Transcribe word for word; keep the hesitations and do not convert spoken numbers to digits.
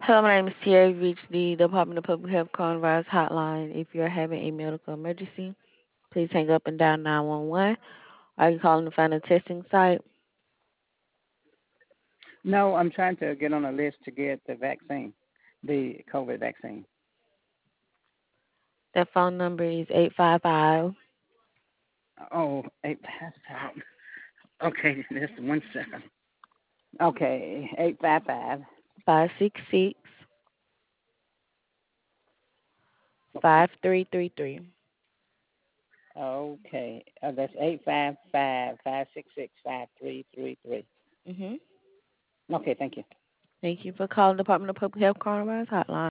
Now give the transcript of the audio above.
Hello, my name is Sierra. You've reached the Department of Public Health Coronavirus Hotline. If you're having a medical emergency, please hang up and dial nine one one. Are you calling to find a testing site? No, I'm trying to get on a list to get the vaccine, the COVID vaccine. That phone number is eight five five Oh, eight pass out. Okay, just one second. Okay, eight five five. five six six five three three three. Okay, uh, that's eight five five five six six five three three three. Mhm. Okay, thank you. Thank you for calling the Department of Public Health Coronavirus Hotline.